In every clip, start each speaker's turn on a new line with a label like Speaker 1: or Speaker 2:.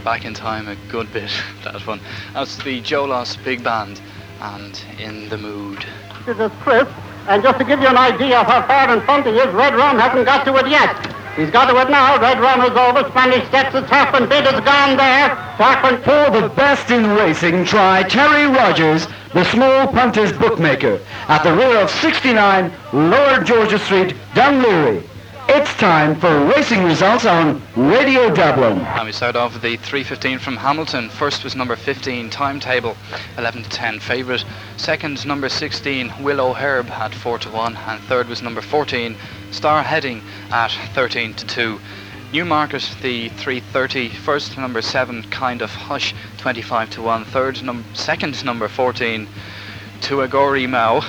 Speaker 1: back in time a good bit, that one. That's the Jolos Big Band and In the Mood.
Speaker 2: This is crisp, and just to give you an idea of how far in front he is, Red Rum hasn't got to it yet. He's got to it now. Red Rum is over. Spanish Steps, the Tarpon Bid is gone there. Tarpon.
Speaker 3: For the best in racing, try Terry Rogers, the small punters bookmaker, at the rear of 69 Lower Georgia Street, Dunleary. It's time for racing results on Radio Dublin.
Speaker 1: And we start off with the 3:15 from Hamilton. First was number 15, Timetable, 11 to 10 favourite. Second, number 16, Willow Herb at 4 to 1. And third was number 14, Star Heading at 13 to 2. Newmarket, the 3:30. First, number 7, Kind of Hush, 25 to 1. Second, number 14, Tuagori Mao,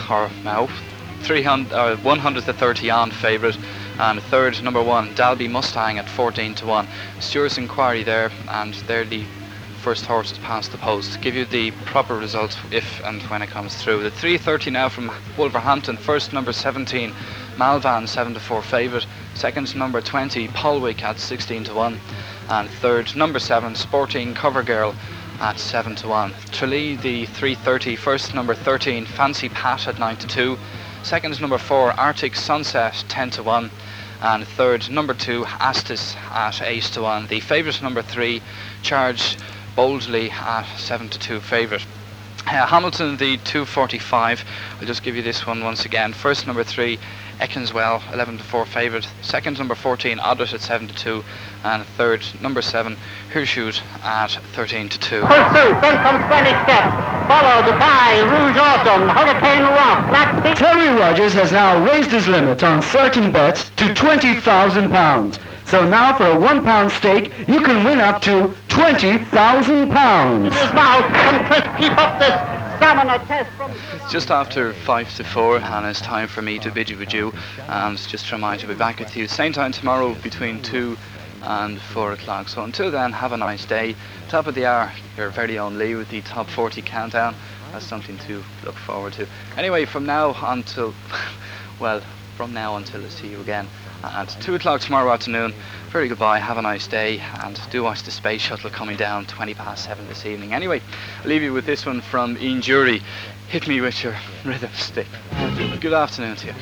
Speaker 1: 100 to 30 on favourite. And third, number 1, Dalby Mustang at 14 to 1. Stewart's Inquiry there, and they're the first horses past the post. Give you the proper results if and when it comes through. The 3:30 now from Wolverhampton. First, number 17, Malvan, 7 to 4 favourite. Second, number 20, Polwick at 16 to 1. And third, number 7, Sporting Covergirl at 7 to 1. Tralee, the 3:30. First, number 13, Fancy Pat at 9 to 2. Second, number 4, Arctic Sunset, 10 to 1. And third, number 2, Astis at 8 to 1. The favourite, number 3, Charge Boldly at 7 to 2 favourite. Hamilton, the 2:45. I'll just give you this one once again. First, number 3, Ekinswell, 11 to 4 favourite. Second, number 14, Oddert at 7 to 2. And third, number 7, Hirsute at 13 to 2.
Speaker 2: Pursuit, then comes Spanish Steps, followed by Rouge Autumn, Hurricane Rock, Black Sea.
Speaker 3: Terry Rogers has now raised his limit on certain bets to £20,000. So now for a £1 stake, you can win up to £20,000.
Speaker 2: It is now, can Chris keep up this stamina test from...
Speaker 1: It's just after 5 to 4, and it's time for me to bid you adieu. And just to remind you, I'll be back with you same time tomorrow between 2 and 4 o'clock. So until then, have a nice day. Top of the hour, your very own Lee with the top 40 countdown. That's something to look forward to. Anyway, from now until I see you again at 2 o'clock tomorrow afternoon. Very goodbye, have a nice day, and do watch the space shuttle coming down 7:20 this evening. Anyway, I'll leave you with this one from Ian Jury. Hit me with your rhythm stick. Good afternoon to you.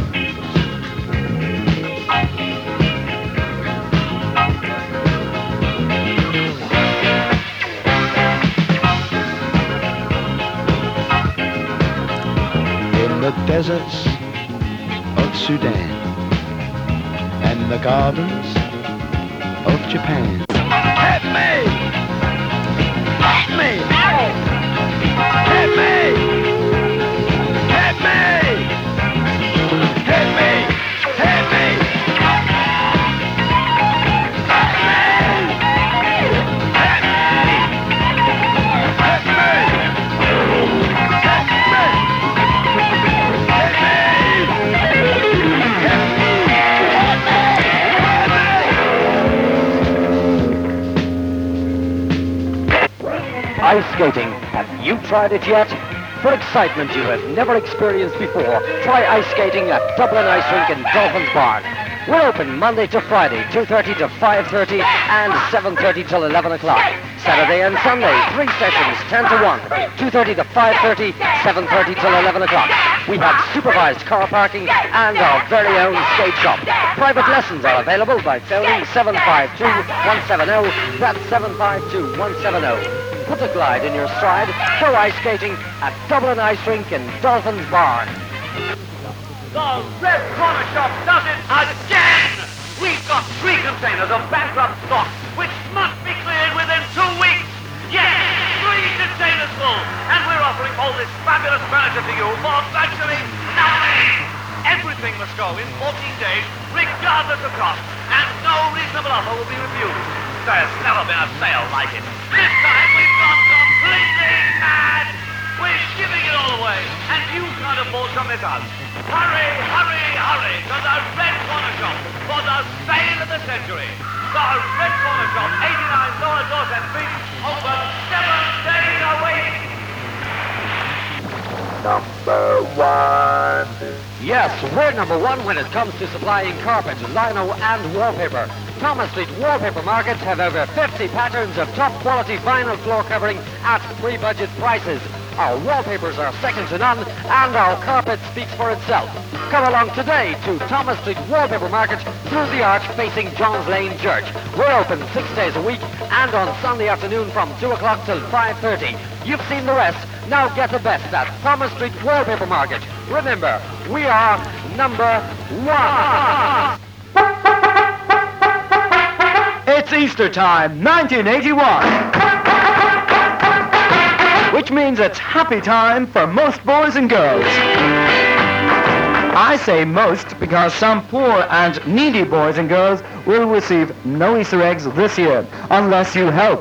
Speaker 4: In the deserts of Sudan and the gardens of Japan. Hit me! Hit me! Hit me! Hit me! Hit me! Hit me!
Speaker 5: Ice skating. Have you tried it yet? For excitement you have never experienced before, try ice skating at Dublin Ice Rink in Dolphins Barn. We're open Monday to Friday, 2:30 to 5:30 and 7:30 till 11 o'clock. Saturday and Sunday, 3 sessions, 10 to 1, 2:30 to 5:30, 7:30 till 11 o'clock. We have supervised car parking and our very own skate shop. Private lessons are available by phoning 752-170. That's 752-170. Put a glide in your stride for ice skating at Dublin Ice Rink in Dolphins Barn.
Speaker 6: The Red Corner Shop does it again! We've got 3 containers of bankrupt stock, which must be cleared within 2 weeks! Yes, 3 containers full! And we're offering all this fabulous furniture to you for virtually nothing! Everything must go in 14 days, regardless of cost, and no reasonable offer will be refused. There's never been a sale like it. This time we've gone completely mad! We're giving it all away, and you can't afford to miss us. Hurry, hurry, hurry to the Red Corner Shop for the sale of the century. The Red Corner Shop, 89 Lower Dorset Street, open 7 days a week.
Speaker 4: Number 1.
Speaker 5: Yes, we're number 1 when it comes to supplying carpet, lino and wallpaper. Thomas Street Wallpaper Market have over 50 patterns of top quality vinyl floor covering at pre-budget prices. Our wallpapers are second to none, and our carpet speaks for itself. Come along today to Thomas Street Wallpaper Market through the arch facing Johns Lane Church. We're open 6 days a week and on Sunday afternoon from 2 o'clock till 5:30. You've seen the rest. Now get the best at Thomas Street Wallpaper Market. Remember, we are number one.
Speaker 3: It's Easter time, 1981. Which means it's happy time for most boys and girls. I say most because some poor and needy boys and girls will receive no Easter eggs this year, unless you help.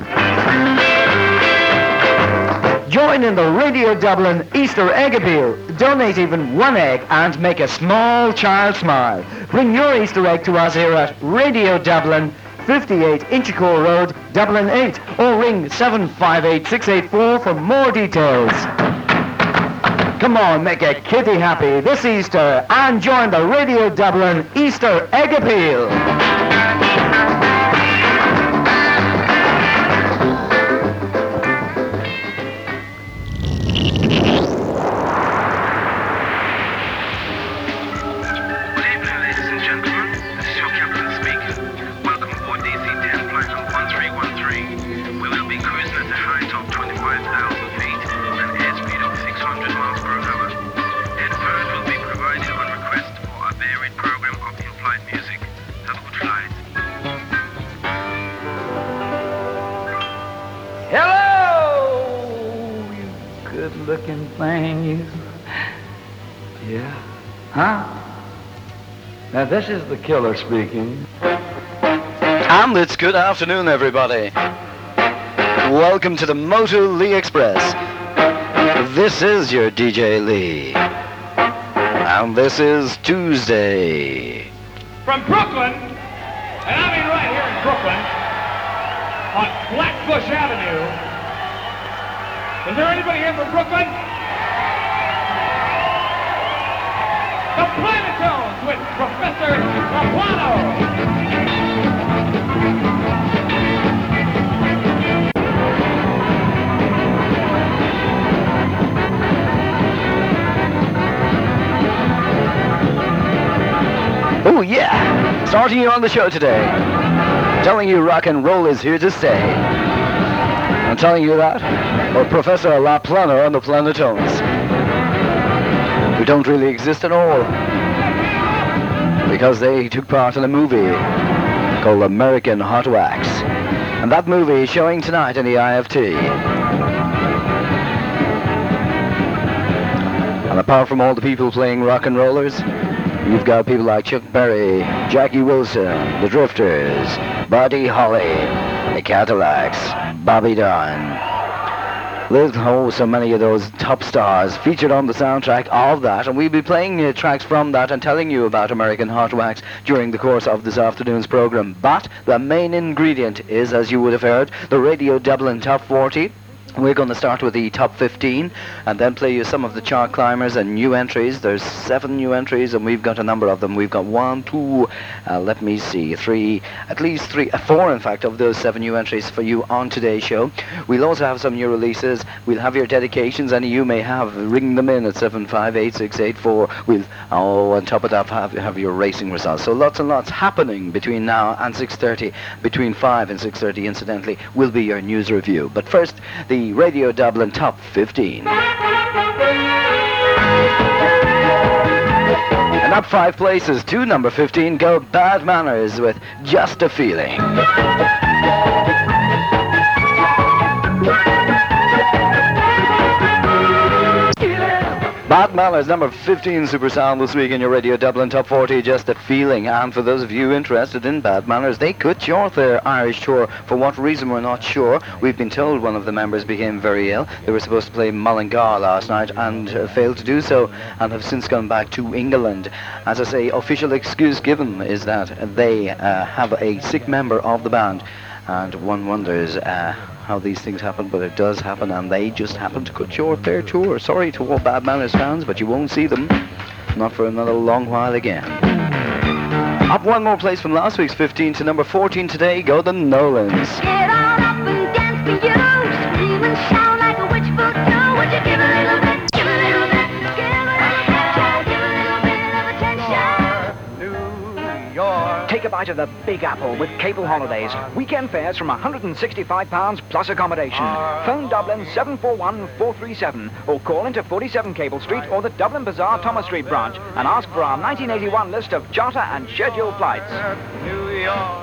Speaker 3: Join in the Radio Dublin Easter Egg Appeal. Donate even one egg and make a small child smile. Bring your Easter egg to us here at Radio Dublin, 58 Inchicore Road, Dublin 8, or ring 758-684 for more details. Come on, make a kitty happy this Easter and join the Radio Dublin Easter Egg Appeal.
Speaker 7: Looking thing, you. Yeah. Huh? Now this is the killer speaking.
Speaker 3: And it's good afternoon, everybody. Welcome to the Moto Lee Express. This is your DJ Lee. And this is Tuesday.
Speaker 8: From Brooklyn, and I mean right here in Brooklyn, on Flatbush Avenue. Is there anybody here from Brooklyn? The Planetones with Professor Rapano.
Speaker 3: Oh yeah! Starting you on the show today. Telling you rock and roll is here to stay. I'm telling you that. Or Professor LaPlano and the Planetones, who don't really exist at all, because they took part in a movie called American Hot Wax, and that movie is showing tonight in the IFT. And apart from all the people playing rock and rollers, you've got people like Chuck Berry, Jackie Wilson, the Drifters, Buddy Holly, the Cadillacs, Bobby Darin. There's so many of those top stars featured on the soundtrack of that, and we'll be playing tracks from that and telling you about American Hot Wax during the course of this afternoon's program. But the main ingredient is, as you would have heard, the Radio Dublin Top 40. We're going to start with the top 15 and then play you some of the chart climbers and new entries. There's 7 new entries and we've got a number of them. We've got 1, 2, let me see, 3, at least 3, 4 in fact of those 7 new entries for you on today's show. We'll also have some new releases. We'll have your dedications, any you may have. Ring them in at 758-684. We'll, on top of that, have your racing results. So lots and lots happening between now and 6:30. Between 5 and 6:30, incidentally, will be your news review. But first, the Radio Dublin Top 15. And up 5 places to number 15 go Bad Manners with Just a Feeling. Bad Manners, number 15 super sound this week in your Radio Dublin Top 40, Just a Feeling. And for those of you interested in Bad Manners, they cut short their Irish tour. For what reason, we're not sure. We've been told one of the members became very ill. They were supposed to play Mullingar last night and failed to do so, and have since gone back to England. As I say, official excuse given is that they have a sick member of the band. And one wonders how these things happen, but it does happen, and they just happen to cut short their tour. Sorry to all Bad Manners fans, but you won't see them, not for another long while again. Up one more place from last week's 15 to number 14 today, go the Nolans.
Speaker 9: Get on up and dance for you. Scream and shout like a witch voodoo. Would you give a little bit, give a little bit, give a little bit, give a little bit of attention?
Speaker 10: Take a bite of the Big Apple with Cable Holidays. Weekend fares from £165 plus accommodation. Phone Dublin 741-437 or call into 47 Cable Street or the Dublin Bazaar Thomas Street branch and ask for our 1981 list of charter and scheduled flights.
Speaker 6: New York.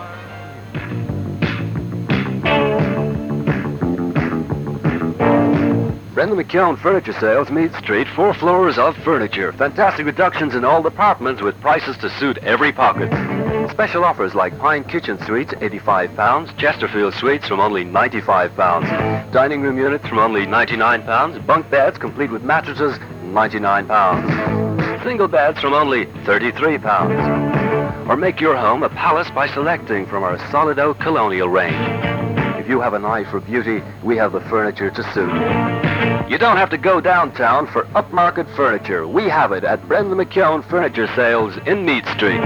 Speaker 11: Brendan McKeown Furniture Sales, Meath Street, 4 floors of furniture. Fantastic reductions in all departments with prices to suit every pocket. Special offers like Pine Kitchen Suites, £85, Chesterfield Suites from only £95, dining room units from only £99, bunk beds complete with mattresses, £99, single beds from only £33. Or make your home a palace by selecting from our solid oak colonial range. If you have an eye for beauty, we have the furniture to suit. You don't have to go downtown for upmarket furniture. We have it at Brendan McKeown Furniture Sales in Meath Street.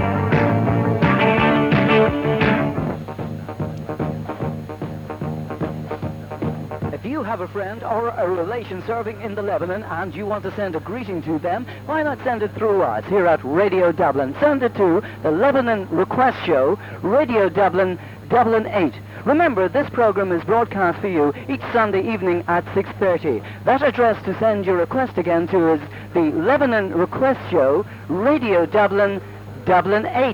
Speaker 5: If you have a friend or a relation serving in the Lebanon and you want to send a greeting to them, why not send it through us here at Radio Dublin? Send it to the Lebanon Request Show, Radio Dublin, Dublin 8. Remember, this program is broadcast for you each Sunday evening at 6:30. That address to send your request again to is the Lebanon Request Show, Radio Dublin, Dublin 8.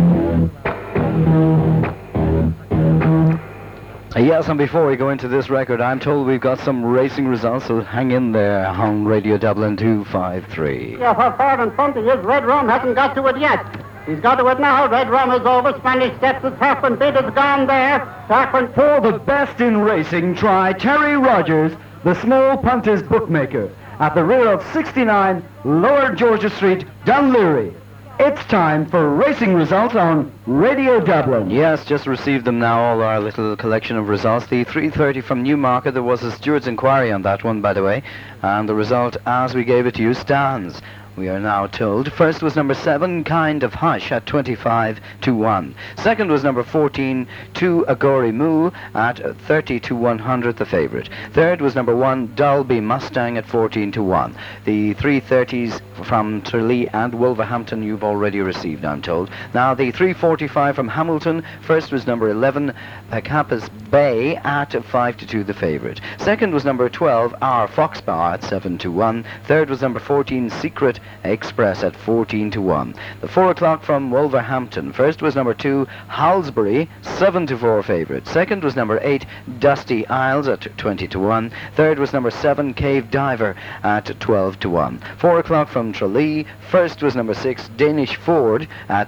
Speaker 3: Yes, and before we go into this record, I'm told we've got some racing results, so hang in there on Radio Dublin 253.
Speaker 2: Yeah, how far in front he is, Red Rum hasn't got to it yet. He's got to it now. Red Rum is over. Spanish Steps is half and bid is gone there.
Speaker 3: For the best in racing, try Terry Rogers, the small punters bookmaker, at the rear of 69 Lower Georgia Street, Dunleary. It's time for racing results on Radio Dublin. Yes, just received them now, all our little collection of results. The 3:30 from Newmarket, there was a steward's inquiry on that one, by the way, and the result, as we gave it to you, stands. We are now told. First was number 7, Kind of Hush, at 25-1. Second was number 14, To Agori Moo, at 30-100, the favourite. Third was number 1, Dalby Mustang, at 14-1. The 3:30s from Tralee and Wolverhampton you've already received, I'm told. Now the 3:45 from Hamilton. First was number 11, Pacappas Bay, at 5-2, the favourite. Second was number 12, Our Foxbar, at 7-1. Third was number 14, Secret Express, at 14-1. The 4 o'clock from Wolverhampton. First was number 2, Halsbury, 7-4 favourite. Second was number 8, Dusty Isles, at 20-1. Third was number 7, Cave Diver, at 12-1. 4 o'clock from Tralee. First was number 6, Danish Ford, at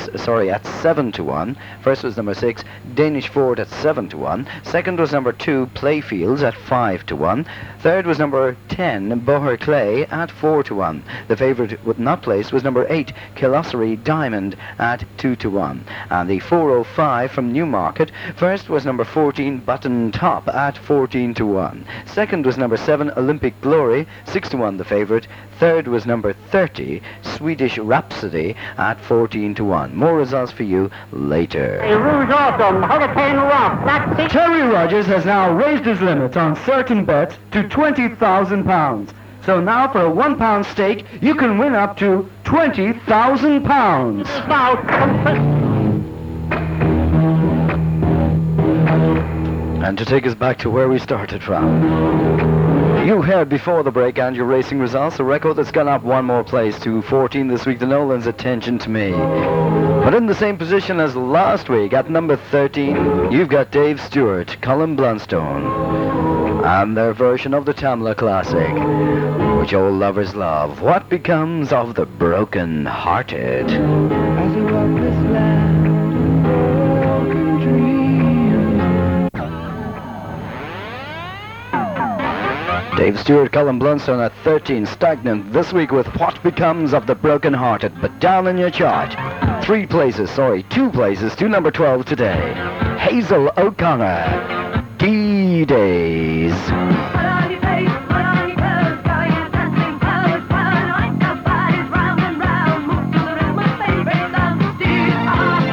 Speaker 3: 7-1. First was number 6, Danish Ford, at 7-1. Second was number 2, Playfields, at 5-1. Third was number 10, Boher Clay, at 4-1. The favourite with not placed was number 8, Kilossery Diamond, at 2-1. And the 4:05 from Newmarket. First was number 14, Button Top, at 14-1. Second was number 7, Olympic Glory, 6-1, the favourite. Third was number 30, Swedish Rhapsody, at 14-1. More results for you later.
Speaker 2: Rouge Autumn, Hurricane Rock, Black Sea.
Speaker 3: Terry Rogers has now raised his limit on certain bets to £20,000. So now for a £1 stake, you can win up to £20,000. And to take us back to where we started from, you heard before the break and your racing results, a record that's gone up one more place to 14 this week, the Nolans, Attention to Me. But in the same position as last week, at number 13, you've got Dave Stewart, Colin Blunstone, and their version of the Tamla classic, which all lovers love. What becomes of the broken-hearted?
Speaker 4: As I walk this land of broken dreams.
Speaker 3: Dave Stewart, Colin Blunstone at 13, stagnant this week with What Becomes of the Broken-Hearted. But down in your chart, 2 places to number 12 today. Hazel O'Connor, D-Days.